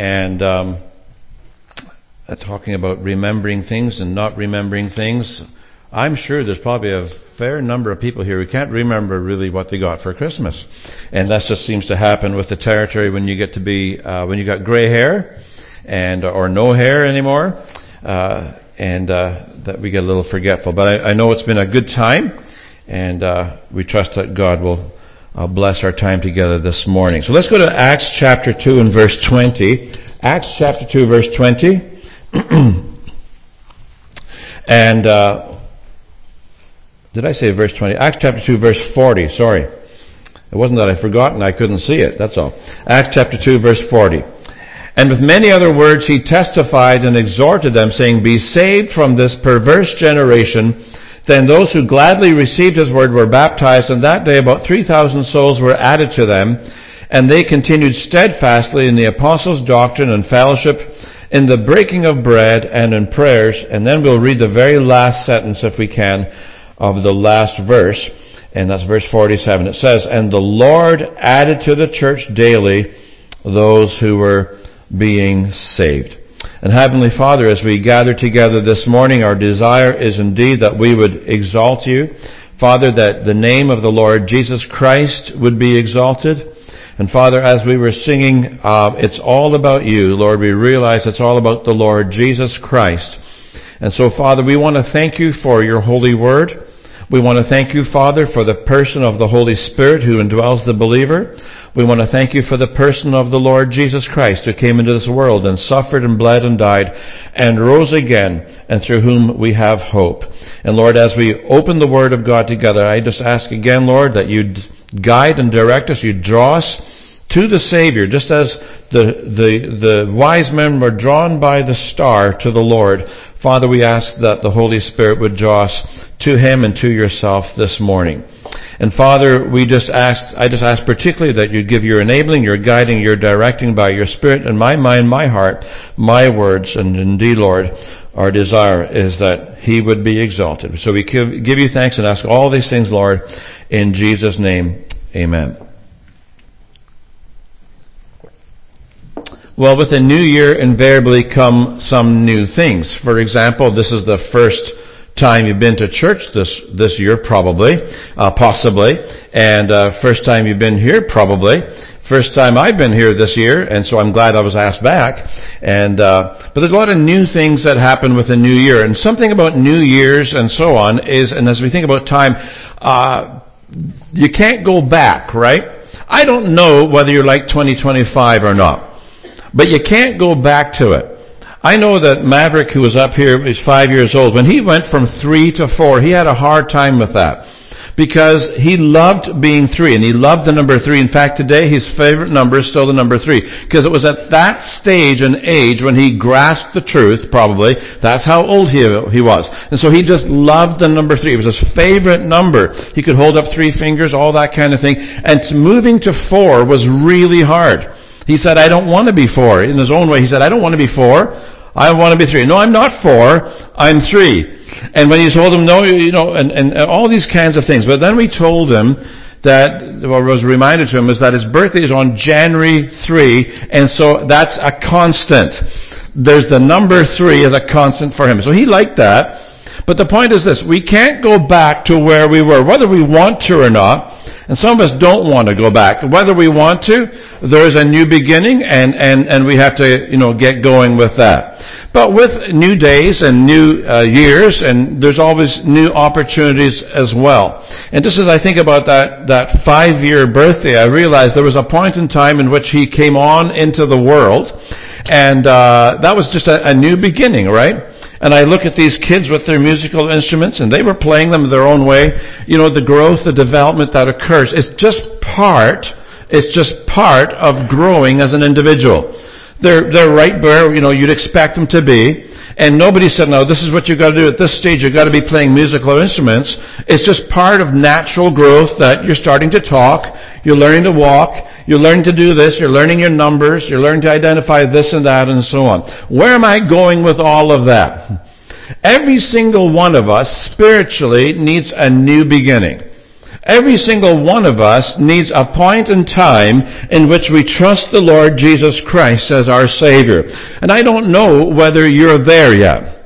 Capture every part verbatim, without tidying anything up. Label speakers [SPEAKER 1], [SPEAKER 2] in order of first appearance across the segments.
[SPEAKER 1] and um, talking about remembering things and not remembering things. I'm sure there's probably a fair number of people here who can't remember really what they got for Christmas. And that just seems to happen with the territory when you get to be, uh, when you got gray hair and, or no hair anymore, uh, and, uh, that we get a little forgetful. But I, I know it's been a good time, and, uh, we trust that God will, uh, bless our time together this morning. So let's go to Acts chapter two and verse twenty. Acts chapter two verse twenty. and, uh, Did I say verse twenty? Acts chapter two, verse forty. Sorry. It wasn't that I forgot and I couldn't see it. That's all. Acts chapter two, verse forty. And with many other words he testified and exhorted them, saying, Be saved from this perverse generation. Then those who gladly received his word were baptized, and that day about three thousand souls were added to them. And they continued steadfastly in the apostles' doctrine and fellowship, in the breaking of bread and in prayers. And then we'll read the very last sentence, if we can, of the last verse, and that's verse forty-seven. It says, And the Lord added to the church daily those who were being saved. And Heavenly Father, as we gather together this morning, our desire is indeed that we would exalt you. Father, that the name of the Lord Jesus Christ would be exalted. And Father, as we were singing, uh, it's all about you, Lord, we realize it's all about the Lord Jesus Christ. And so, Father, we want to thank you for your holy word. We want to thank you, Father, for the person of the Holy Spirit who indwells the believer. We want to thank you for the person of the Lord Jesus Christ who came into this world and suffered and bled and died and rose again, and through whom we have hope. And Lord, as we open the word of God together, I just ask again, Lord, that you'd guide and direct us, you'd draw us to the Savior, just as the, the, the wise men were drawn by the star to the Lord. Father, we ask that the Holy Spirit would draw us to him and to yourself this morning. And Father, we just ask, I just ask particularly that you give your enabling, your guiding, your directing by your Spirit in my mind, my heart, my words, and indeed, Lord, our desire is that he would be exalted. So we give, give you thanks and ask all these things, Lord, in Jesus' name. Amen. Well, with a new year invariably come some new things. For example, this is the first time you've been to church this this year, probably, uh, possibly, and uh, first time you've been here, probably. First time I've been here this year, and so I'm glad I was asked back. And uh, but there's a lot of new things that happen with a new year, and something about New Year's and so on is, and as we think about time, uh, you can't go back, right? I don't know whether you're like twenty twenty-five or not. But you can't go back to it. I know that Maverick, who was up here, is five years old. When he went from three to four, he had a hard time with that. Because he loved being three, and he loved the number three. In fact, today his favorite number is still the number three. Because it was at that stage and age when he grasped the truth, probably. That's how old he, he was. And so he just loved the number three. It was his favorite number. He could hold up three fingers, all that kind of thing. And moving to four was really hard. He said, I don't want to be four. In his own way, he said, I don't want to be four. I want to be three. No, I'm not four. I'm three. And when he told him, no, you know, and, and all these kinds of things. But then we told him that, what was reminded to him is that his birthday is on January third, and so that's a constant. There's the number three as a constant for him. So he liked that. But the point is this, we can't go back to where we were, whether we want to or not. And some of us don't want to go back. Whether we want to, there's a new beginning, and, and, and we have to, you know, get going with that. But with new days and new uh, years, and there's always new opportunities as well. And just as I think about that, that five-year birthday, I realized there was a point in time in which he came on into the world, and uh, that was just a, a new beginning, right? And I look at these kids with their musical instruments, and they were playing them their own way. You know, the growth, the development that occurs, it's just part, it's just part of growing as an individual. They're, they're right where, you know, you'd expect them to be. And nobody said, no, this is what you've got to do at this stage. You've got to be playing musical instruments. It's just part of natural growth that you're starting to talk, you're learning to walk, you're learning to do this, you're learning your numbers, you're learning to identify this and that and so on. Where am I going with all of that? Every single one of us spiritually needs a new beginning. Every single one of us needs a point in time in which we trust the Lord Jesus Christ as our Savior. And I don't know whether you're there yet.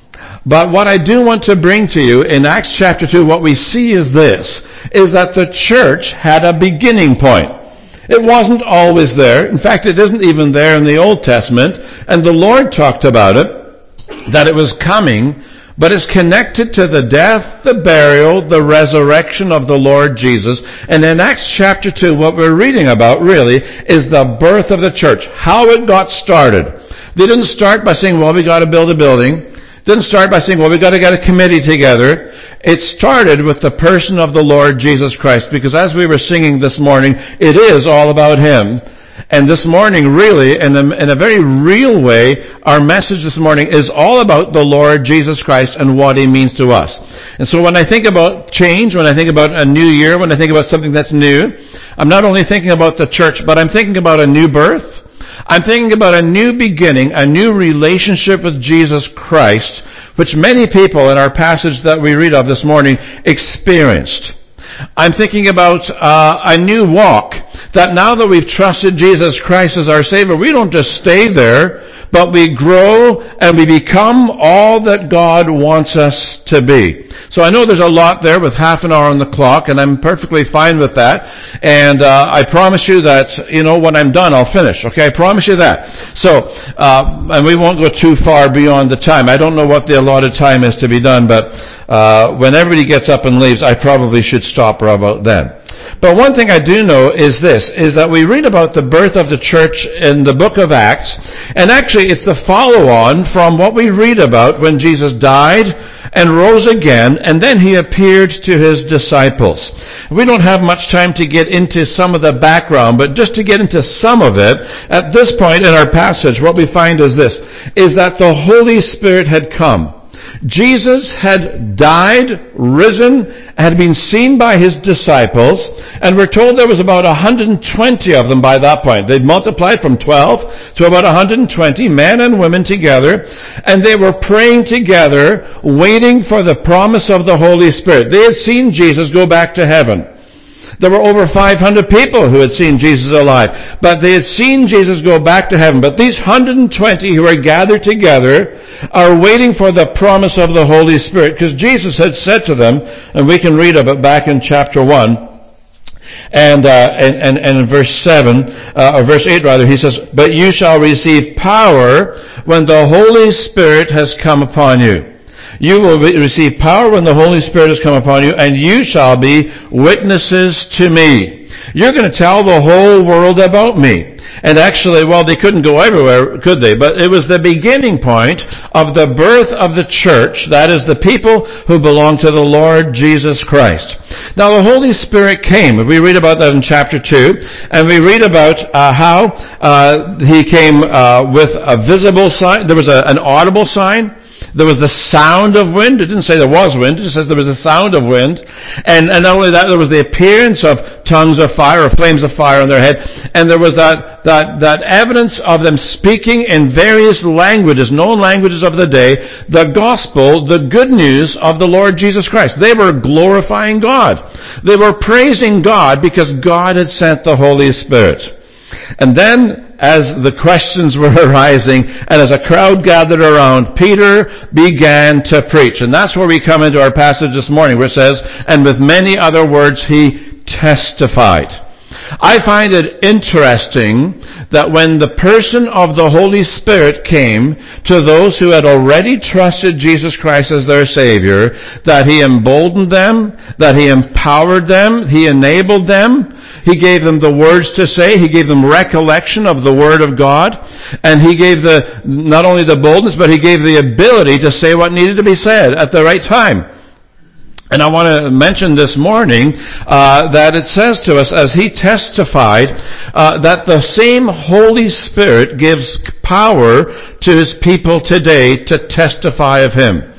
[SPEAKER 1] But what I do want to bring to you in Acts chapter two, what we see is this, is that the church had a beginning point. It wasn't always there. In fact, it isn't even there in the Old Testament. And the Lord talked about it, that it was coming, but it's connected to the death, the burial, the resurrection of the Lord Jesus. And in Acts chapter two, what we're reading about really is the birth of the church, how it got started. They didn't start by saying, well, we got to build a building. Didn't start by saying, well, we got to get a committee together. It started with the person of the Lord Jesus Christ, because as we were singing this morning, it is all about Him. And this morning, really, in a, in a very real way, our message this morning is all about the Lord Jesus Christ and what He means to us. And so when I think about change, when I think about a new year, when I think about something that's new, I'm not only thinking about the church, but I'm thinking about a new birth. I'm thinking about a new beginning, a new relationship with Jesus Christ, which many people in our passage that we read of this morning experienced. I'm thinking about uh, a new walk, that now that we've trusted Jesus Christ as our Savior, we don't just stay there, but we grow and we become all that God wants us to be. So I know there's a lot there with half an hour on the clock, and I'm perfectly fine with that. And uh, I promise you that, you know, when I'm done, I'll finish. Okay, I promise you that. So, uh, and we won't go too far beyond the time. I don't know what the allotted time is to be done, but uh, when everybody gets up and leaves, I probably should stop right about then. But one thing I do know is this, is that we read about the birth of the church in the book of Acts, and actually it's the follow-on from what we read about when Jesus died and rose again, and then He appeared to His disciples. We don't have much time to get into some of the background, but just to get into some of it, at this point in our passage, what we find is this, is that the Holy Spirit had come. Jesus had died, risen, had been seen by His disciples, and we're told there was about one hundred twenty of them by that point. They'd multiplied from twelve to about one hundred twenty, men and women together, and they were praying together, waiting for the promise of the Holy Spirit. They had seen Jesus go back to heaven. There were over five hundred people who had seen Jesus alive, but they had seen Jesus go back to heaven. But these one hundred twenty who are gathered together are waiting for the promise of the Holy Spirit, because Jesus had said to them, and we can read of it back in chapter one, and, uh, and, and, and in verse seven, uh, or verse eight rather, He says, "But you shall receive power when the Holy Spirit has come upon you. You will receive power when the Holy Spirit has come upon you, and you shall be witnesses to me." You're going to tell the whole world about me. And actually, well, they couldn't go everywhere, could they? But it was the beginning point of the birth of the church. That is, the people who belong to the Lord Jesus Christ. Now, the Holy Spirit came. We read about that in chapter two. And we read about uh, how uh, He came uh, with a visible sign. There was a, an audible sign. There was the sound of wind. It didn't say there was wind. It just says there was the sound of wind. And, and not only that, there was the appearance of tongues of fire or flames of fire on their head. And there was that, that, that evidence of them speaking in various languages, known languages of the day, the gospel, the good news of the Lord Jesus Christ. They were glorifying God. They were praising God because God had sent the Holy Spirit. And then, as the questions were arising, and as a crowd gathered around, Peter began to preach. And that's where we come into our passage this morning, where it says, "And with many other words he testified." I find it interesting that when the person of the Holy Spirit came to those who had already trusted Jesus Christ as their Savior, that He emboldened them, that He empowered them, He enabled them, He gave them the words to say, He gave them recollection of the Word of God, and He gave the, not only the boldness, but He gave the ability to say what needed to be said at the right time. And I want to mention this morning uh, that it says to us, as he testified, uh, that the same Holy Spirit gives power to His people today to testify of Him.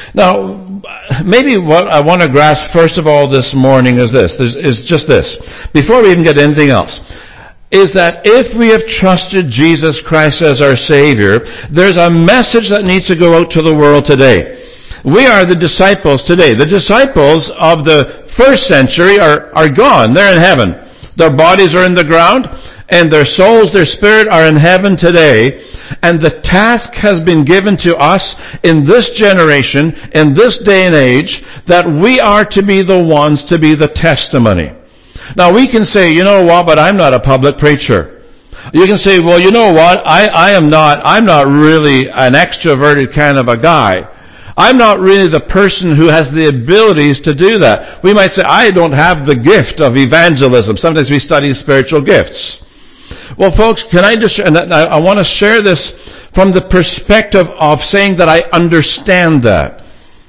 [SPEAKER 1] Now, maybe what I want to grasp first of all this morning is this, is just this, before we even get anything else, is that if we have trusted Jesus Christ as our Savior, there's a message that needs to go out to the world today. We are the disciples today, the disciples of the first century are, are gone. They're in heaven. Their bodies are in the ground, and their souls, their spirit are in heaven today. And the task has been given to us in this generation, in this day and age, that we are to be the ones to be the testimony. Now we can say, you know what, but I'm not a public preacher. You can say, well, you know what, I, I am not, I'm not really an extroverted kind of a guy. I'm not really the person who has the abilities to do that. We might say, I don't have the gift of evangelism. Sometimes we study spiritual gifts. Well, folks, can I just, and I, I want to share this from the perspective of saying that I understand that.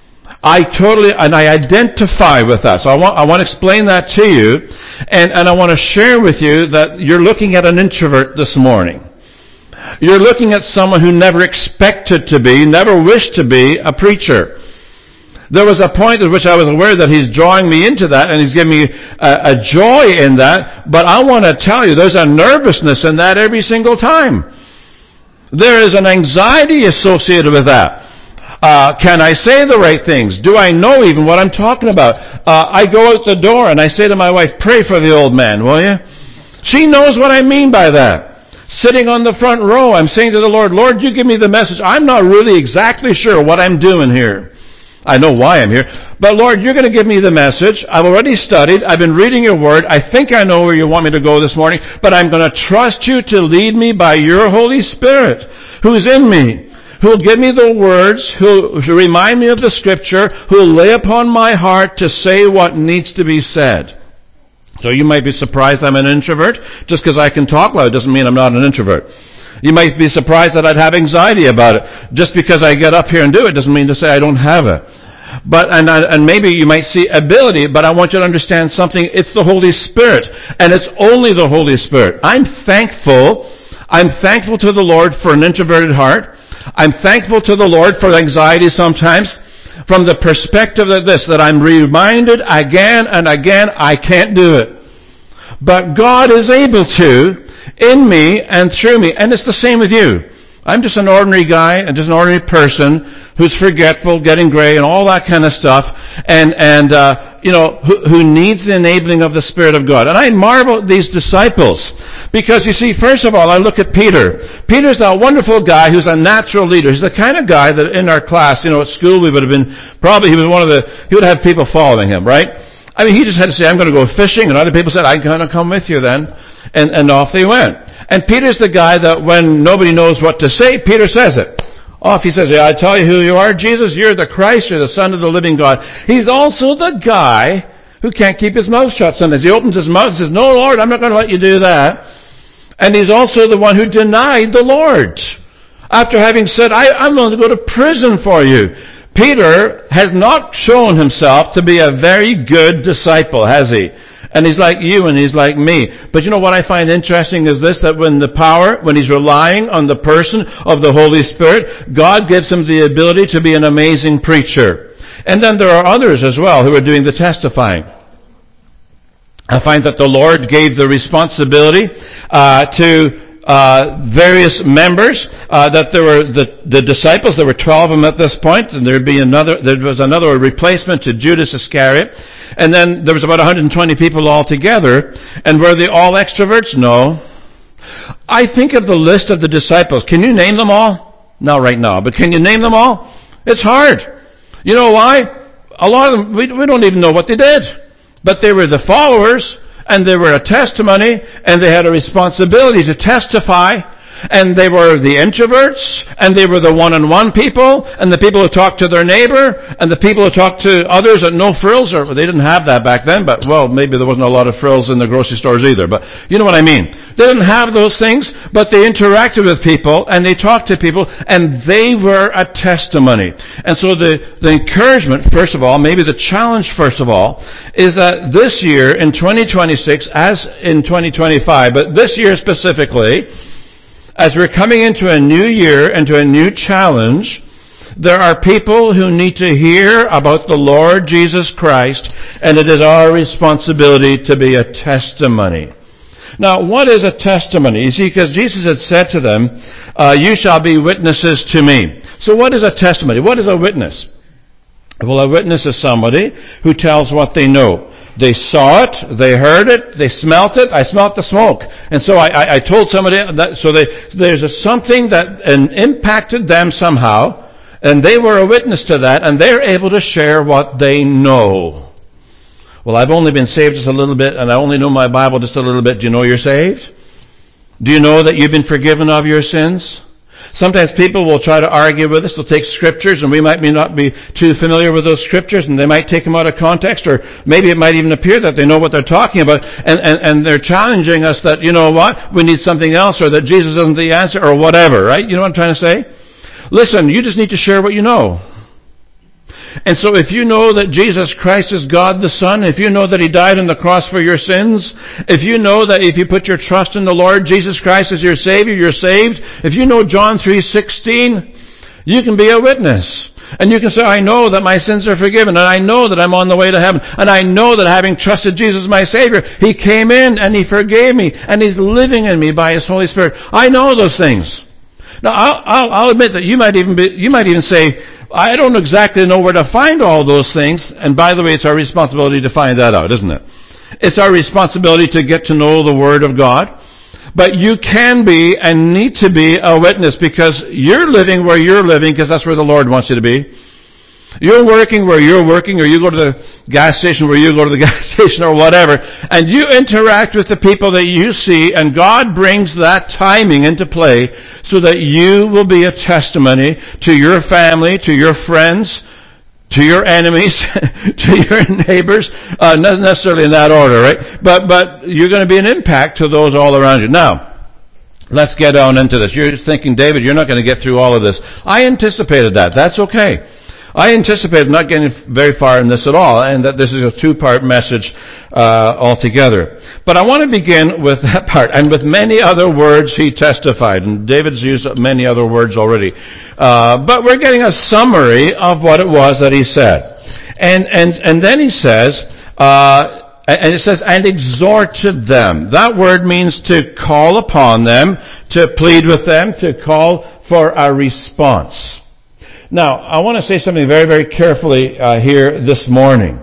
[SPEAKER 1] I totally, and I identify with that. So I want, I want to explain that to you, and, and I want to share with you that you're looking at an introvert this morning. You're looking at someone who never expected to be, never wished to be a preacher. There was a point at which I was aware that he's drawing me into that, and he's giving me a, a joy in that, but I want to tell you there's a nervousness in that every single time. There is an anxiety associated with that. Uh, can I say the right things? Do I know even what I'm talking about? Uh, I go out the door and I say to my wife, pray for the old man, will you? She knows what I mean by that. Sitting on the front row, I'm saying to the Lord, Lord, you give me the message. I'm not really exactly sure what I'm doing here. I know why I'm here. But Lord, you're going to give me the message. I've already studied. I've been reading your word. I think I know where you want me to go this morning. But I'm going to trust you to lead me by your Holy Spirit, who's in me, who'll give me the words, who'll remind me of the scripture, who'll lay upon my heart to say what needs to be said. So you might be surprised I'm an introvert. Just because I can talk loud doesn't mean I'm not an introvert. You might be surprised that I'd have anxiety about it. Just because I get up here and do it doesn't mean to say I don't have it. But and and maybe you might see ability, but I want you to understand something. It's the Holy Spirit, and it's only the Holy Spirit. I'm thankful. I'm thankful to the Lord for an introverted heart. I'm thankful to the Lord for anxiety sometimes, from the perspective of this, that I'm reminded again and again I can't do it. But God is able to, in me and through me. And it's the same with you. I'm just an ordinary guy and just an ordinary person who's forgetful, getting gray, and all that kind of stuff, and and uh, you know who, who needs the enabling of the Spirit of God. And I marvel at these disciples because you see, first of all, I look at Peter. Peter's a wonderful guy who's a natural leader. He's the kind of guy that in our class, you know, at school we would have been probably he was one of the he would have people following him, right? I mean, he just had to say, "I'm going to go fishing," and other people said, "I'm going to come with you then," and and off they went. And Peter's the guy that when nobody knows what to say, Peter says it. Off he says, yeah, I tell you who you are, Jesus, you're the Christ, you're the Son of the living God. He's also the guy who can't keep his mouth shut sometimes. He opens his mouth and says, no, Lord, I'm not going to let you do that. And he's also the one who denied the Lord. After having said, I, I'm going to go to prison for you. Peter has not shown himself to be a very good disciple, has he? And he's like you and he's like me. But you know what I find interesting is this, that when the power, when he's relying on the person of the Holy Spirit, God gives him the ability to be an amazing preacher. And then there are others as well who are doing the testifying. I find that the Lord gave the responsibility uh, to uh, various members, uh, that there were the, the disciples, there were twelve of them at this point, and there'd be another, there was another replacement to Judas Iscariot. And then there was about one hundred twenty people altogether. And were they all extroverts? No. I think of the list of the disciples. Can you name them all? Not right now, but can you name them all? It's hard. You know why? A lot of them, we, we don't even know what they did. But they were the followers, and they were a testimony, and they had a responsibility to testify. And they were the introverts, and they were the one-on-one people, and the people who talked to their neighbor, and the people who talked to others at no frills, or they didn't have that back then, but well, maybe there wasn't a lot of frills in the grocery stores either, but you know what I mean. They didn't have those things, but they interacted with people, and they talked to people, and they were a testimony. And so the, the encouragement, first of all, maybe the challenge, first of all, is that this year, in twenty twenty-six, as in twenty twenty-five, but this year specifically, as we're coming into a new year, into a new challenge, there are people who need to hear about the Lord Jesus Christ, and it is our responsibility to be a testimony. Now, what is a testimony? You see, because Jesus had said to them, uh, you shall be witnesses to me. So what is a testimony? What is a witness? Well, a witness is somebody who tells what they know. they saw it, they heard it, they smelt it. I smelt the smoke. And so I, I, I told somebody that, so they, there's a something that and impacted them somehow, and they were a witness to that, and they're able to share what they know. Well, I've only been saved just a little bit, and I only know my Bible just a little bit. Do you know you're saved? Do you know that you've been forgiven of your sins? Sometimes people will try to argue with us. They'll take scriptures, and we might not be too familiar with those scriptures, and they might take them out of context, or maybe it might even appear that they know what they're talking about, and, and, and they're challenging us that, you know what, we need something else, or that Jesus isn't the answer, or whatever, right? You know what I'm trying to say? Listen, you just need to share what you know. And so if you know that Jesus Christ is God the Son, if you know that He died on the cross for your sins, if you know that if you put your trust in the Lord Jesus Christ as your Savior, you're saved, if you know John three sixteen, you can be a witness. And you can say, I know that my sins are forgiven, and I know that I'm on the way to heaven, and I know that having trusted Jesus my Savior, He came in and He forgave me, and He's living in me by His Holy Spirit. I know those things. Now, I'll, I'll, I'll admit that you might even be, you might even say, I don't exactly know where to find all those things. And by the way, it's our responsibility to find that out, isn't it? It's our responsibility to get to know the Word of God. But you can be and need to be a witness, because you're living where you're living, because that's where the Lord wants you to be. You're working where you're working, or you go to the gas station where you go to the gas station, or whatever, and you interact with the people that you see, and God brings that timing into play so that you will be a testimony to your family, to your friends, to your enemies, to your neighbors, uh, not necessarily in that order, right? But, but you're going to be an impact to those all around you. Now, let's get on into this. You're thinking, David, you're not going to get through all of this. I anticipated that. That's okay. I anticipated not getting very far in this at all, and that this is a two-part message uh, altogether. But I want to begin with that part, and with many other words he testified, and David's used many other words already. Uh, but we're getting a summary of what it was that he said. And and and then he says, uh, and it says, and exhorted them. That word means to call upon them, to plead with them, to call for a response. Now, I want to say something very, very carefully uh, here this morning.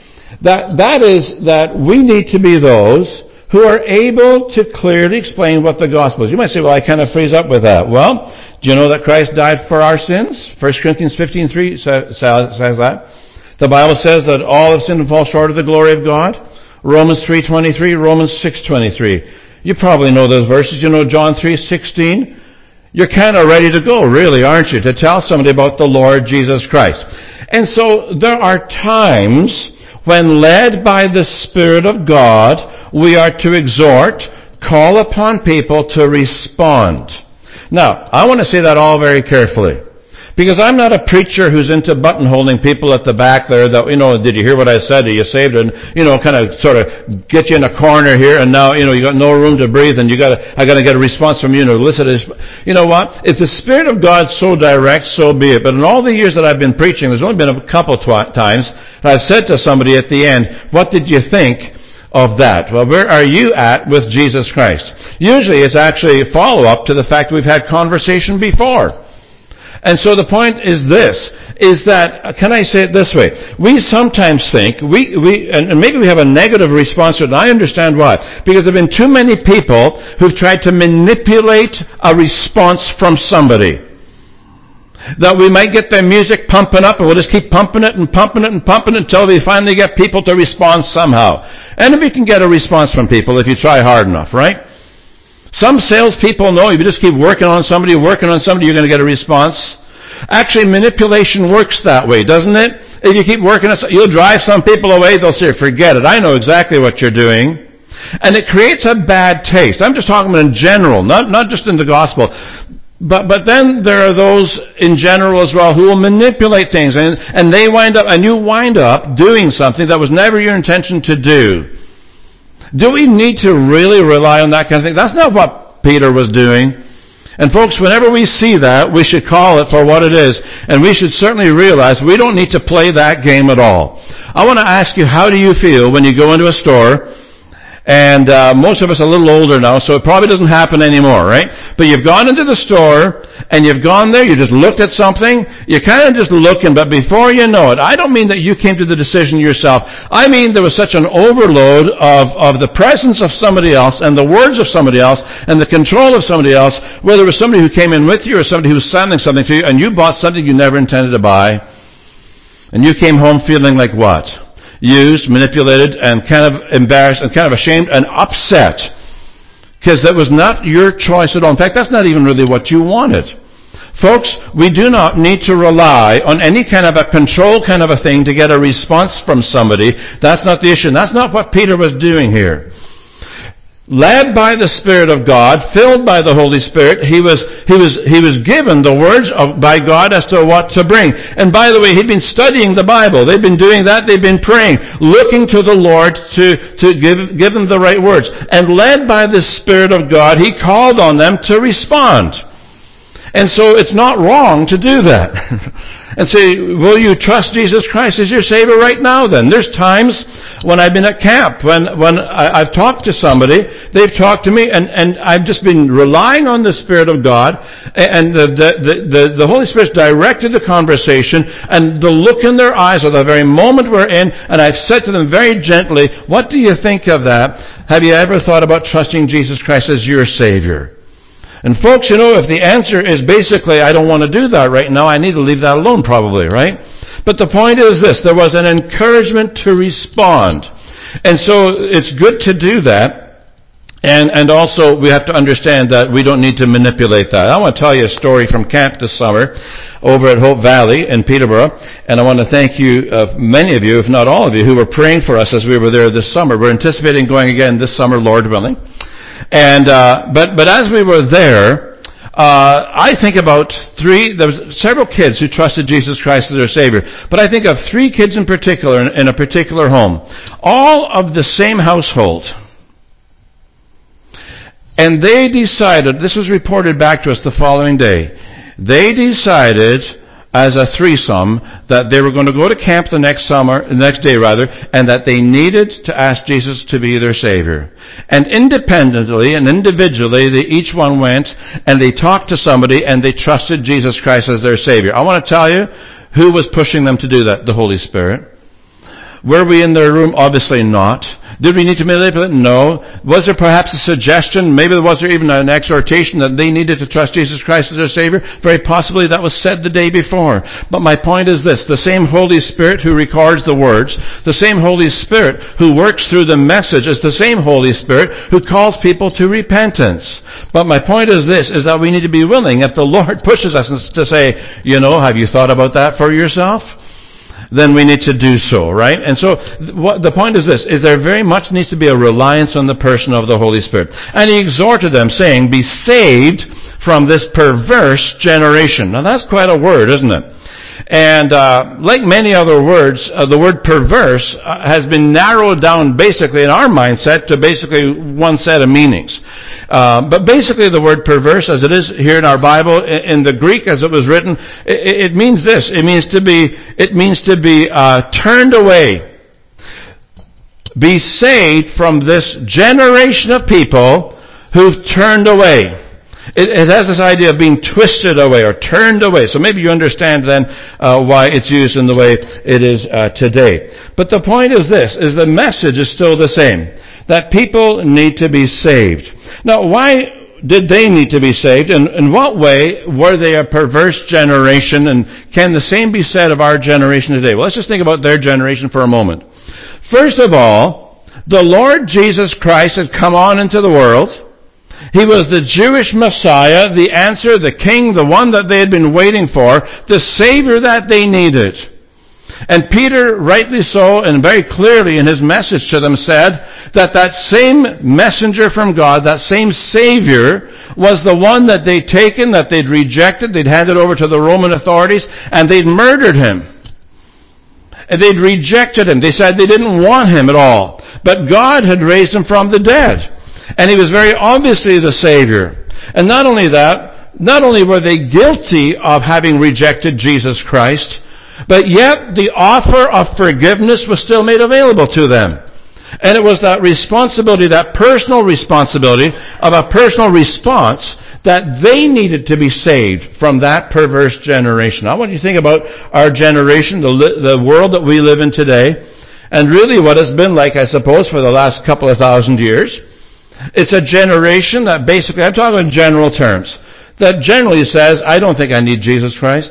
[SPEAKER 1] That that is that we need to be those who are able to clearly explain what the gospel is. You might say, well, I kind of freeze up with that. Well, do you know that Christ died for our sins? First Corinthians fifteen three says that. The Bible says that all have sinned and fall short of the glory of God. Romans three twenty-three, Romans six twenty-three. You probably know those verses. You know John three sixteen. You're kind of ready to go, really, aren't you, to tell somebody about the Lord Jesus Christ. And so there are times when, led by the Spirit of God, we are to exhort, call upon people to respond. Now, I want to say that all very carefully, because I'm not a preacher who's into buttonholing people at the back there that, you know, did you hear what I said? Are you saved? And, you know, kind of sort of get you in a corner here, and now, you know, you got no room to breathe, and you got to, I got to get a response from you, and elicit. You know what? If the Spirit of God so directs, so be it. But in all the years that I've been preaching, there's only been a couple tw- times that I've said to somebody at the end, what did you think of that? Well, where are you at with Jesus Christ? Usually it's actually a follow-up to the fact that we've had conversation before. And so the point is this, is that, can I say it this way? We sometimes think, we, we, and maybe we have a negative response to it, and I understand why. Because there have been too many people who've tried to manipulate a response from somebody. That we might get their music pumping up, and we'll just keep pumping it and pumping it and pumping it until we finally get people to respond somehow. And we can get a response from people if you try hard enough, right? Some salespeople know if you just keep working on somebody, working on somebody, you're going to get a response. Actually, manipulation works that way, doesn't it? If you keep working on somebody, you'll drive some people away, they'll say, forget it, I know exactly what you're doing. And it creates a bad taste. I'm just talking about in general, not, not just in the gospel. But but then there are those in general as well who will manipulate things, and, and they wind up, and you wind up doing something that was never your intention to do. Do we need to really rely on that kind of thing? That's not what Peter was doing. And folks, whenever we see that, we should call it for what it is. And we should certainly realize we don't need to play that game at all. I want to ask you, how do you feel when you go into a store? And uh, most of us are a little older now, so it probably doesn't happen anymore, right? But you've gone into the store, and you've gone there, you just looked at something, you're kind of just looking, but before you know it, I don't mean that you came to the decision yourself. I mean there was such an overload of, of the presence of somebody else, and the words of somebody else, and the control of somebody else, whether it was somebody who came in with you or somebody who was selling something to you, and you bought something you never intended to buy, and you came home feeling like what? Used, manipulated, and kind of embarrassed, and kind of ashamed, and upset. Because that was not your choice at all. In fact, that's not even really what you wanted. Folks, we do not need to rely on any kind of a control kind of a thing to get a response from somebody. That's not the issue. And that's not what Peter was doing here. Led by the Spirit of God, filled by the Holy Spirit, he was he was he was given the words of by God as to what to bring. And by the way, he'd been studying the Bible. They've been doing that. They've been praying, looking to the Lord to to give give them the right words. And led by the Spirit of God, he called on them to respond. And so it's not wrong to do that. And say, will you trust Jesus Christ as your Savior right now then? There's times when I've been at camp, when when I, I've talked to somebody, they've talked to me, and, and I've just been relying on the Spirit of God, and the, the, the, the Holy Spirit's directed the conversation, and the look in their eyes at the very moment we're in, and I've said to them very gently, what do you think of that? Have you ever thought about trusting Jesus Christ as your Savior? And folks, you know, if the answer is basically, I don't want to do that right now, I need to leave that alone probably, right? But the point is this, there was an encouragement to respond. And so it's good to do that. And, and also we have to understand that we don't need to manipulate that. I want to tell you a story from camp this summer over at Hope Valley in Peterborough. And I want to thank you, uh, many of you, if not all of you, who were praying for us as we were there this summer. We're anticipating going again this summer, Lord willing. And uh, but but as we were there, uh, I think about three. There was several kids who trusted Jesus Christ as their Savior, but I think of three kids in particular in, in a particular home, all of the same household. And they decided. This was reported back to us the following day. They decided, as a threesome, that they were going to go to camp the next summer, the next day rather, and that they needed to ask Jesus to be their Savior. And independently and individually, they each one went and they talked to somebody and they trusted Jesus Christ as their Savior. I want to tell you who was pushing them to do that. The Holy Spirit. Were we in their room? Obviously not. Did we need to manipulate? No. Was there perhaps a suggestion? Maybe was there even an exhortation that they needed to trust Jesus Christ as their Savior? Very possibly that was said the day before. But my point is this, the same Holy Spirit who records the words, the same Holy Spirit who works through the message is the same Holy Spirit who calls people to repentance. But my point is this, is that we need to be willing, if the Lord pushes us to say, you know, have you thought about that for yourself? Then we need to do so, right? And so what the point is this, is there very much needs to be a reliance on the person of the Holy Spirit. And he exhorted them, saying, be saved from this perverse generation. Now that's quite a word, isn't it? And uh, like many other words, uh, the word perverse uh, has been narrowed down basically in our mindset to basically one set of meanings. Uh, but basically the word perverse, as it is here in our Bible, in, in the Greek as it was written, it, it means this. It means to be, it means to be uh, turned away. Be saved from this generation of people who've turned away. It, it has this idea of being twisted away or turned away. So maybe you understand then uh, why it's used in the way it is uh, today. But the point is this, is the message is still the same. That people need to be saved. Now, why did they need to be saved? And in what way were they a perverse generation? And can the same be said of our generation today? Well, let's just think about their generation for a moment. First of all, the Lord Jesus Christ had come on into the world. He was the Jewish Messiah, the answer, the King, the one that they had been waiting for, the Savior that they needed. And Peter, rightly so, and very clearly in his message to them said that that same messenger from God, that same Savior, was the one that they'd taken, that they'd rejected, they'd handed over to the Roman authorities, and they'd murdered him. And they'd rejected him. They said they didn't want him at all. But God had raised him from the dead. And he was very obviously the Savior. And not only that, not only were they guilty of having rejected Jesus Christ, but yet the offer of forgiveness was still made available to them. And it was that responsibility, that personal responsibility of a personal response that they needed to be saved from that perverse generation. I want you to think about our generation, the, the world that we live in today, and really what it's been like, I suppose, for the last couple of thousand years. It's a generation that basically, I'm talking in general terms, that generally says, I don't think I need Jesus Christ.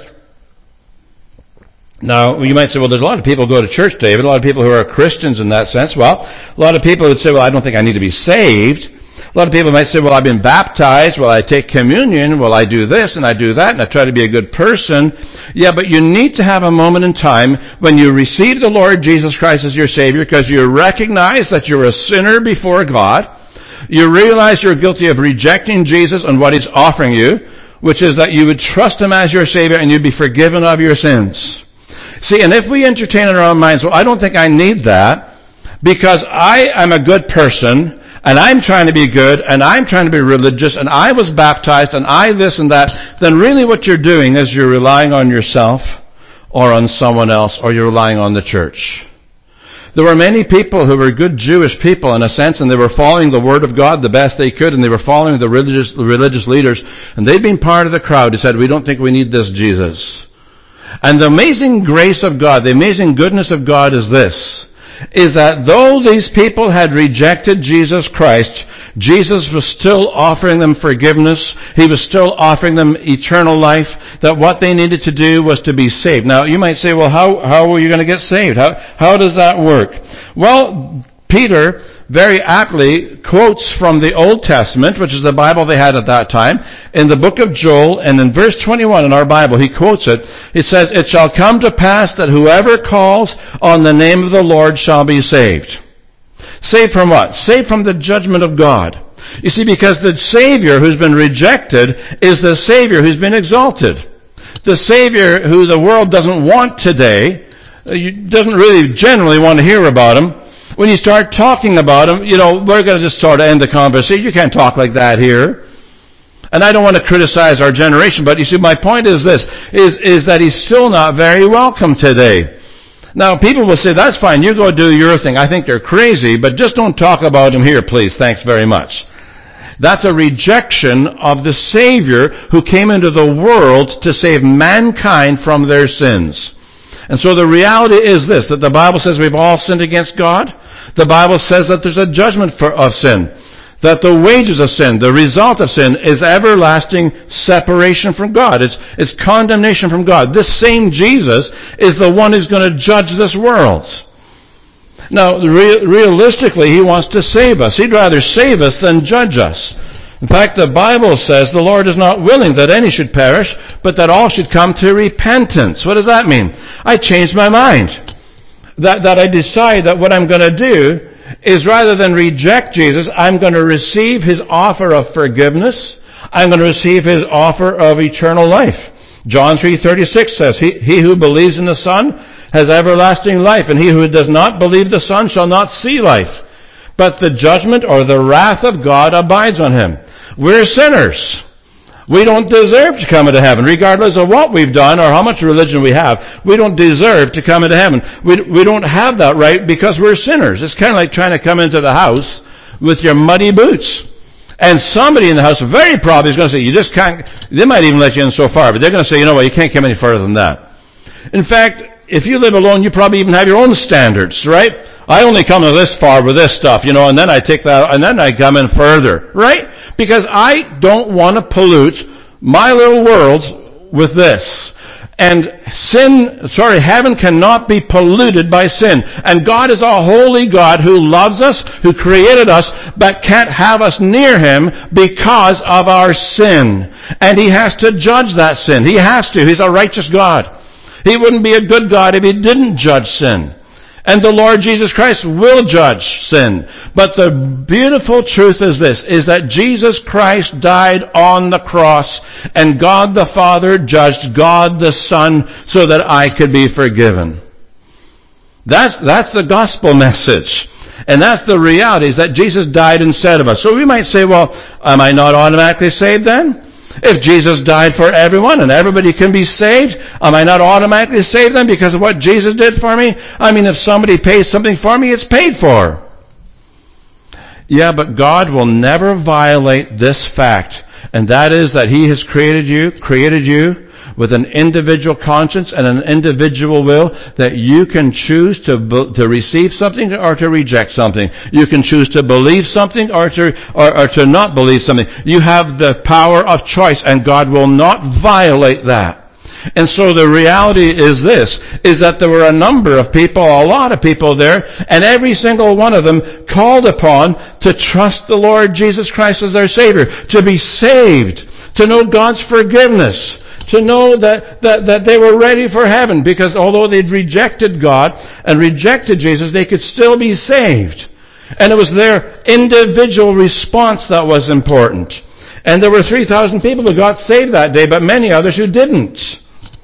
[SPEAKER 1] Now, you might say, well, there's a lot of people who go to church, David, a lot of people who are Christians in that sense. Well, a lot of people would say, well, I don't think I need to be saved. A lot of people might say, well, I've been baptized, well, I take communion, well, I do this and I do that, and I try to be a good person. Yeah, but you need to have a moment in time when you receive the Lord Jesus Christ as your Savior, because you recognize that you're a sinner before God. You realize you're guilty of rejecting Jesus and what He's offering you, which is that you would trust Him as your Savior and you'd be forgiven of your sins. See, and if we entertain in our own minds, well, I don't think I need that because I am a good person and I'm trying to be good and I'm trying to be religious and I was baptized and I this and that, then really what you're doing is you're relying on yourself or on someone else, or you're relying on the church. There were many people who were good Jewish people in a sense, and they were following the Word of God the best they could, and they were following the religious, the religious leaders, and they'd been part of the crowd who said, we don't think we need this Jesus. And the amazing grace of God, the amazing goodness of God is this, is that though these people had rejected Jesus Christ, Jesus was still offering them forgiveness. He was still offering them eternal life, that what they needed to do was to be saved. Now, you might say, well, how, how are you going to get saved? How, how does that work? Well, Peter very aptly quotes from the Old Testament, which is the Bible they had at that time, in the book of Joel, and in verse twenty-one in our Bible, he quotes it. It says, it shall come to pass that whoever calls on the name of the Lord shall be saved. Saved from what? Saved from the judgment of God. You see, because the Savior who's been rejected is the Savior who's been exalted. The Savior who the world doesn't want today, doesn't really generally want to hear about him. When you start talking about him, you know, we're going to just sort of end the conversation. You can't talk like that here. And I don't want to criticize our generation, but you see, my point is this, is, is that he's still not very welcome today. Now, people will say, that's fine, you go do your thing. I think you're crazy, but just don't talk about him here, please. Thanks very much. That's a rejection of the Savior who came into the world to save mankind from their sins. And so the reality is this, that the Bible says we've all sinned against God. The Bible says that there's a judgment for, of sin. That the wages of sin, the result of sin, is everlasting separation from God. It's, it's condemnation from God. This same Jesus is the one who's going to judge this world. Now, re- realistically, he wants to save us. He'd rather save us than judge us. In fact, the Bible says the Lord is not willing that any should perish, but that all should come to repentance. What does that mean? I changed my mind. That, that I decide that what I'm going to do is rather than reject Jesus, I'm going to receive his offer of forgiveness. I'm going to receive his offer of eternal life. John three thirty-six says, he, he who believes in the Son has everlasting life, and he who does not believe the Son shall not see life, but the judgment or the wrath of God abides on him. We're sinners. We don't deserve to come into heaven, regardless of what we've done or how much religion we have. We don't deserve to come into heaven. We, we don't have that right because we're sinners. It's kind of like trying to come into the house with your muddy boots. And somebody in the house very probably is going to say, you just can't, they might even let you in so far, but they're going to say, you know what, you can't come any further than that. In fact, if you live alone, you probably even have your own standards, right? I only come to this far with this stuff, you know, and then I take that, and then I come in further, right? Because I don't want to pollute my little world with this. And sin, sorry, heaven cannot be polluted by sin. And God is a holy God who loves us, who created us, but can't have us near him because of our sin. And he has to judge that sin. He has to. He's a righteous God. He wouldn't be a good God if he didn't judge sin. And the Lord Jesus Christ will judge sin. But the beautiful truth is this, is that Jesus Christ died on the cross, and God the Father judged God the Son so that I could be forgiven. That's, that's the gospel message. And that's the reality, is that Jesus died instead of us. So we might say, well, am I not automatically saved then? If Jesus died for everyone and everybody can be saved, am I not automatically saved then because of what Jesus did for me? I mean, if somebody pays something for me, it's paid for. Yeah, but God will never violate this fact. And that is that he has created you, created you with an individual conscience and an individual will, that you can choose to to receive something or to reject something. You can choose to believe something or to or, or to not believe something. You have the power of choice, and God will not violate that. And so the reality is this, is that there were a number of people, a lot of people there, and every single one of them called upon to trust the Lord Jesus Christ as their Savior, to be saved, to know God's forgiveness, to know that, that, that they were ready for heaven, because although they'd rejected God and rejected Jesus, they could still be saved. And it was their individual response that was important. And there were three thousand people who got saved that day, but many others who didn't.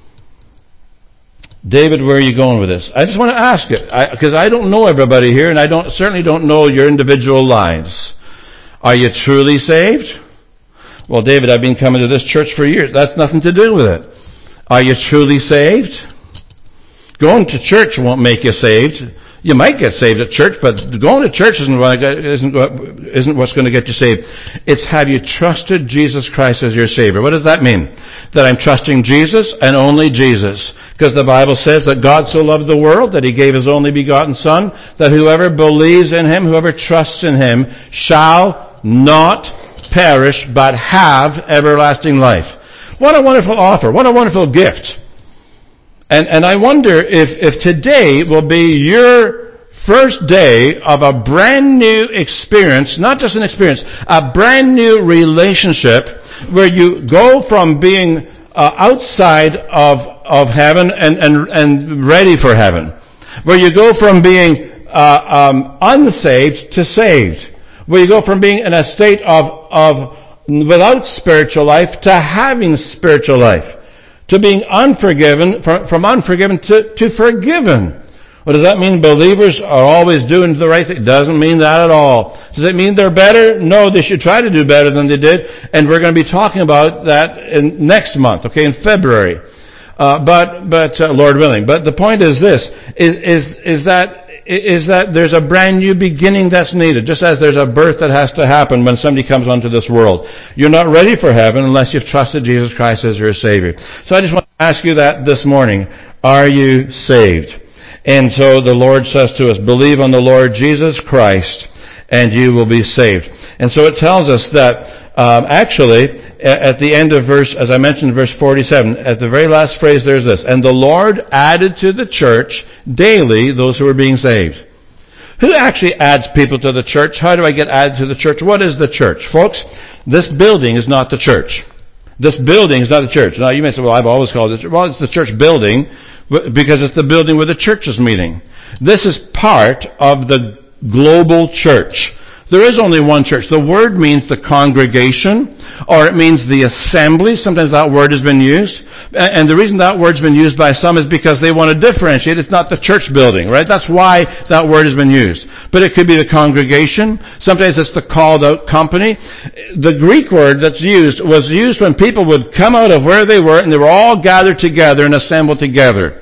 [SPEAKER 1] David, where are you going with this? I just want to ask it, because I, I don't know everybody here, and I don't certainly don't know your individual lives. Are you truly saved? Well, David, I've been coming to this church for years. That's nothing to do with it. Are you truly saved? Going to church won't make you saved. You might get saved at church, but going to church isn't, isn't, isn't what's going to get you saved. It's, have you trusted Jesus Christ as your Savior? What does that mean? That I'm trusting Jesus and only Jesus. Because the Bible says that God so loved the world that he gave his only begotten Son, that whoever believes in him, whoever trusts in him, shall not perish, but have everlasting life. What a wonderful offer. What a wonderful gift. And, and I wonder if, if today will be your first day of a brand new experience, not just an experience, a brand new relationship where you go from being uh, outside of, of heaven and, and, and ready for heaven. Where you go from being uh, um, unsaved to saved. Where you go from being in a state of, of without spiritual life to having spiritual life. To being unforgiven, from, from unforgiven to, to forgiven. What does that mean? Believers are always doing the right thing? Doesn't mean that at all. Does it mean they're better? No, they should try to do better than they did. And we're going to be talking about that in next month, okay, in February. Uh, but, but, uh, Lord willing. But the point is this, is, is, is that is that there's a brand new beginning that's needed, just as there's a birth that has to happen when somebody comes onto this world. You're not ready for heaven unless you've trusted Jesus Christ as your Savior. So I just want to ask you that this morning. Are you saved? And so the Lord says to us, believe on the Lord Jesus Christ and you will be saved. And so it tells us that um, actually at the end of verse, as I mentioned, verse forty-seven, at the very last phrase there's this, and the Lord added to the church daily those who were being saved. Who actually adds people to the church? How do I get added to the church? What is the church? Folks, this building is not the church. This building is not the church. Now you may say, well, I've always called it, well, it's the church building because it's the building where the church is meeting. This is part of the global church. There is only one church. The word means the congregation, or it means the assembly. Sometimes that word has been used. And the reason that word's been used by some is because they want to differentiate. It's not the church building, right? That's why that word has been used. But it could be the congregation. Sometimes it's the called out company. The Greek word that's used was used when people would come out of where they were and they were all gathered together and assembled together.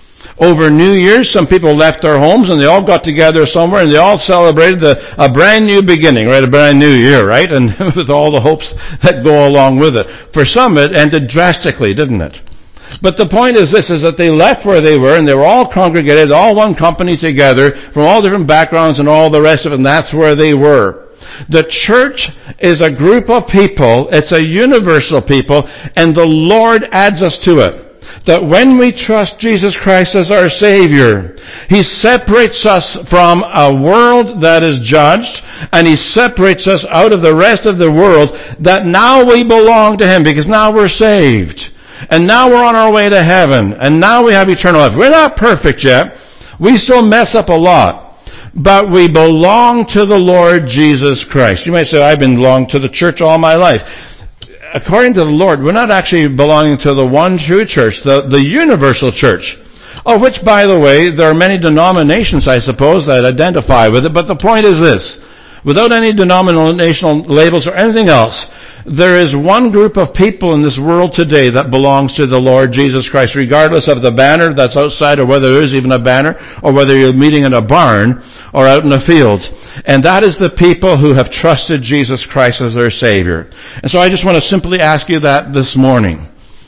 [SPEAKER 1] Over New Year's, some people left their homes and they all got together somewhere and they all celebrated the, a brand new beginning, right? A brand new year, right? And with all the hopes that go along with it. For some, it ended drastically, didn't it? But the point is this, is that they left where they were and they were all congregated, all one company together, from all different backgrounds and all the rest of it, and that's where they were. The church is a group of people, it's a universal people, and the Lord adds us to it. That when we trust Jesus Christ as our Savior, He separates us from a world that is judged, and He separates us out of the rest of the world, that now we belong to Him, because now we're saved. And now we're on our way to heaven, and now we have eternal life. We're not perfect yet. We still mess up a lot. But we belong to the Lord Jesus Christ. You might say, I've been belonging to the church all my life. According to the Lord, we're not actually belonging to the one true church, the, the universal church, of which, by the way, there are many denominations, I suppose, that identify with it. But the point is this, without any denominational labels or anything else, there is one group of people in this world today that belongs to the Lord Jesus Christ, regardless of the banner that's outside or whether there is even a banner or whether you're meeting in a barn. or out in the field. And that is the people who have trusted Jesus Christ as their Savior. And so I just want to simply ask you that this morning.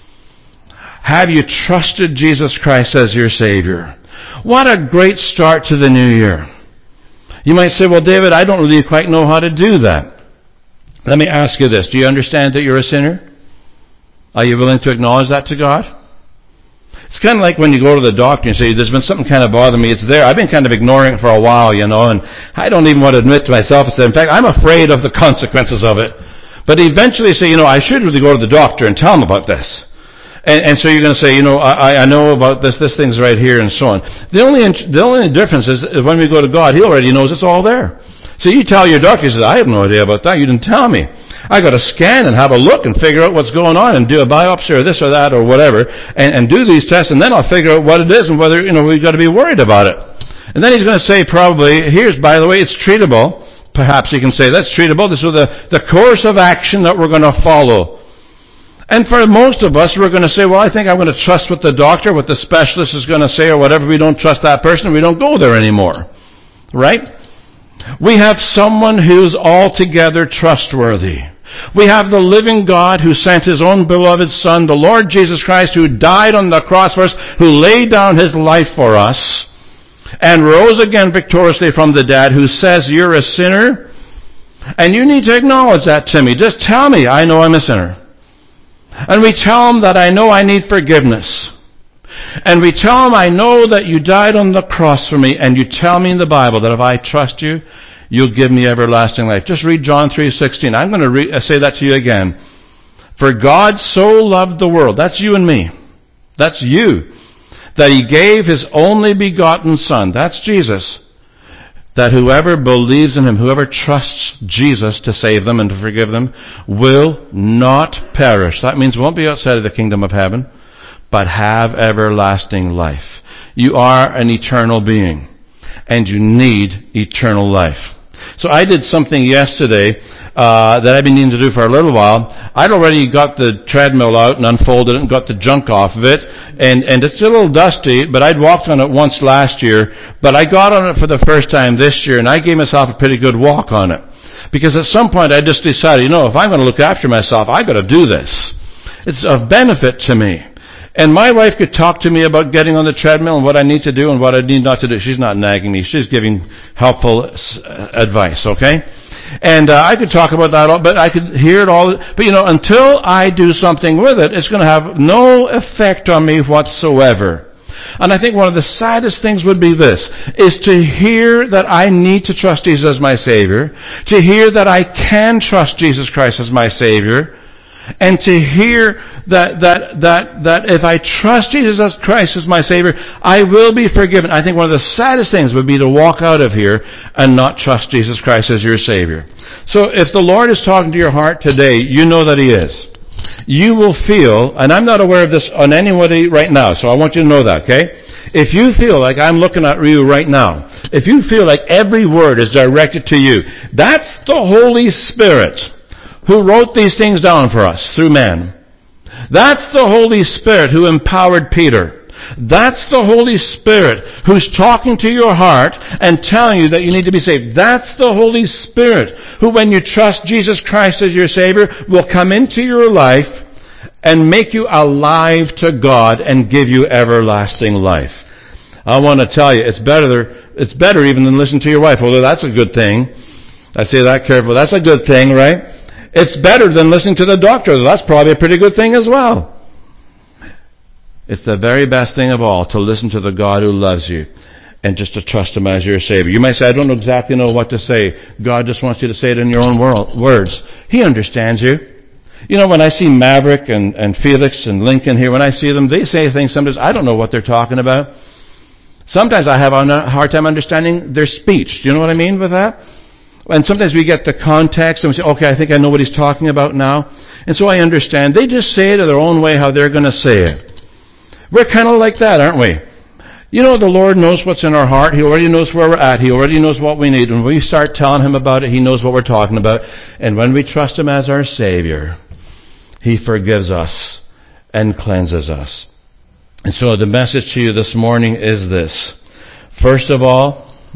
[SPEAKER 1] Have you trusted Jesus Christ as your Savior? What a great start to the new year. You might say, well, David, I don't really quite know how to do that. Let me ask you this. Do you understand that you're a sinner? Are you willing to acknowledge that to God? It's kind of like when you go to the doctor and say, there's been something kind of bothering me. It's there. I've been kind of ignoring it for a while, you know, and I don't even want to admit to myself. I said, in fact, I'm afraid of the consequences of it. But eventually say, you know, I should really go to the doctor and tell him about this. And, and so you're going to say, you know, I, I know about this, this thing's right here and so on. The only, the only difference is when we go to God, He already knows it's all there. So you tell your doctor, He says, I have no idea about that. You didn't tell me. I got to scan and have a look and figure out what's going on and do a biopsy or this or that or whatever and, and do these tests, and then I'll figure out what it is and whether, you know, we've got to be worried about it. And then He's going to say probably, here's, by the way, it's treatable. Perhaps He can say, that's treatable. This is the, the course of action that we're going to follow. And for most of us, we're going to say, well, I think I'm going to trust what the doctor, what the specialist is going to say or whatever. We don't trust that person. We don't go there anymore. Right? We have someone who's altogether trustworthy. We have the living God who sent His own beloved Son, the Lord Jesus Christ, who died on the cross for us, who laid down His life for us, and rose again victoriously from the dead, who says you're a sinner, and you need to acknowledge that to me. Just tell me I know I'm a sinner. And we tell Him that I know I need forgiveness. And we tell Him I know that you died on the cross for me, and you tell me in the Bible that if I trust you, you'll give me everlasting life. Just read John three sixteen. I'm going to re- say that to you again. For God so loved the world. That's you and me. That's you. That He gave His only begotten Son. That's Jesus. That whoever believes in Him, whoever trusts Jesus to save them and to forgive them, will not perish. That means won't be outside of the kingdom of heaven, but have everlasting life. You are an eternal being, and you need eternal life. So I did something yesterday uh, that I've been needing to do for a little while. I'd already got the treadmill out and unfolded it and got the junk off of it. And, and it's a little dusty, but I'd walked on it once last year. But I got on it for the first time this year, and I gave myself a pretty good walk on it. Because at some point I just decided, you know, if I'm going to look after myself, I've got to do this. It's of benefit to me. And my wife could talk to me about getting on the treadmill and what I need to do and what I need not to do. She's not nagging me. She's giving helpful advice, okay? And uh, I could talk about that all, but I could hear it all. But, you know, until I do something with it, it's going to have no effect on me whatsoever. And I think one of the saddest things would be this, is to hear that I need to trust Jesus as my Savior, to hear that I can trust Jesus Christ as my Savior, and to hear that, that, that, that if I trust Jesus Christ as my Savior, I will be forgiven. I think one of the saddest things would be to walk out of here and not trust Jesus Christ as your Savior. So if the Lord is talking to your heart today, you know that He is. You will feel, and I'm not aware of this on anybody right now, so I want you to know that, okay? If you feel like I'm looking at you right now, if you feel like every word is directed to you, that's the Holy Spirit who wrote these things down for us through men. That's the Holy Spirit who empowered Peter. That's the Holy Spirit who's talking to your heart and telling you that you need to be saved. That's the Holy Spirit who, when you trust Jesus Christ as your Savior, will come into your life and make you alive to God and give you everlasting life. I want to tell you, it's better, it's better even than listen to your wife, although that's a good thing. I say that carefully. That's a good thing, right? It's better than listening to the doctor. That's probably a pretty good thing as well. It's the very best thing of all to listen to the God who loves you and just to trust Him as your Savior. You might say, I don't exactly know what to say. God just wants you to say it in your own words. He understands you. You know, when I see Maverick and, and Felix and Lincoln here, when I see them, they say things sometimes I don't know what they're talking about. Sometimes I have a hard time understanding their speech. Do you know what I mean with that? And sometimes we get the context and we say, okay, I think I know what he's talking about now. And so I understand. They just say it in their own way how they're going to say it. We're kind of like that, aren't we? You know, the Lord knows what's in our heart. He already knows where we're at. He already knows what we need. When we start telling Him about it, He knows what we're talking about. And when we trust Him as our Savior, He forgives us and cleanses us. And so the message to you this morning is this. First of all,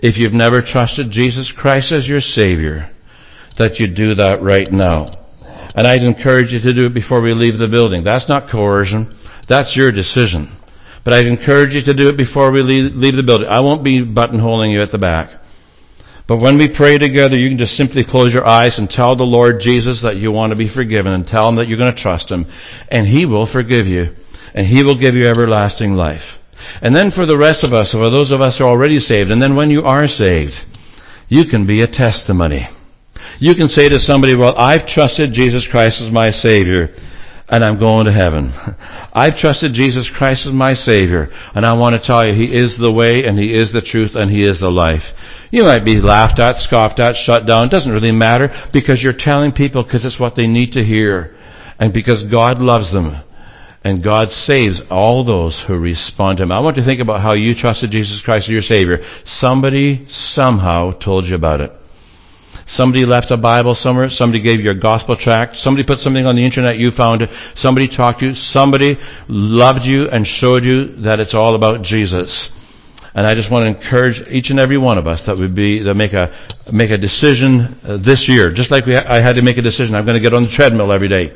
[SPEAKER 1] if you've never trusted Jesus Christ as your Savior, that you do that right now. And I'd encourage you to do it before we leave the building. That's not coercion. That's your decision. But I'd encourage you to do it before we leave, leave the building. I won't be buttonholing you at the back. But when we pray together, you can just simply close your eyes and tell the Lord Jesus that you want to be forgiven, and tell him that you're going to trust him. And he will forgive you. And he will give you everlasting life. And then for the rest of us, for those of us who are already saved, and then when you are saved, you can be a testimony. You can say to somebody, well, I've trusted Jesus Christ as my Savior, and I'm going to heaven. I've trusted Jesus Christ as my Savior, and I want to tell you, he is the way, and he is the truth, and he is the life. You might be laughed at, scoffed at, shut down. It doesn't really matter, because you're telling people because it's what they need to hear, and because God loves them. And God saves all those who respond to him. I want you to think about how you trusted Jesus Christ as your Savior. Somebody somehow told you about it. Somebody left a Bible somewhere. Somebody gave you a gospel tract. Somebody put something on the internet. You found it. Somebody talked to you. Somebody loved you and showed you that it's all about Jesus. And I just want to encourage each and every one of us that would be that make a make a decision uh, this year, just like we ha- I had to make a decision. I'm going to get on the treadmill every day.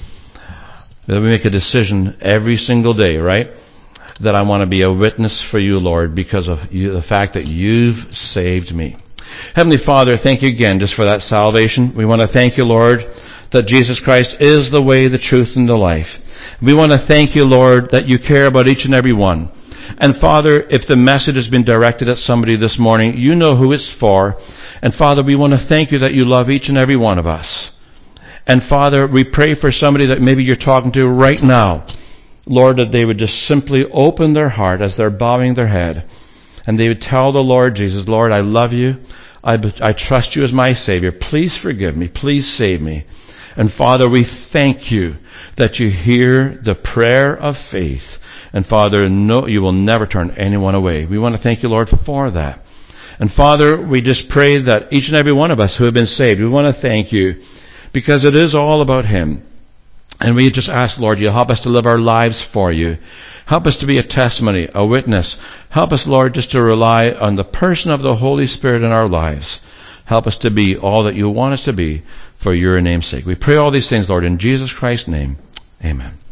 [SPEAKER 1] That we make a decision every single day, right? That I want to be a witness for you, Lord, because of you, the fact that you've saved me. Heavenly Father, thank you again just for that salvation. We want to thank you, Lord, that Jesus Christ is the way, the truth, and the life. We want to thank you, Lord, that you care about each and every one. And Father, if the message has been directed at somebody this morning, you know who it's for. And Father, we want to thank you that you love each and every one of us. And Father, we pray for somebody that maybe you're talking to right now. Lord, that they would just simply open their heart as they're bowing their head. And they would tell the Lord Jesus, Lord, I love you. I, I trust you as my Savior. Please forgive me. Please save me. And Father, we thank you that you hear the prayer of faith. And Father, no, you will never turn anyone away. We want to thank you, Lord, for that. And Father, we just pray that each and every one of us who have been saved, we want to thank you, because it is all about him. And we just ask, Lord, you help us to live our lives for you. Help us to be a testimony, a witness. Help us, Lord, just to rely on the person of the Holy Spirit in our lives. Help us to be all that you want us to be for your name's sake. We pray all these things, Lord, in Jesus Christ's name. Amen.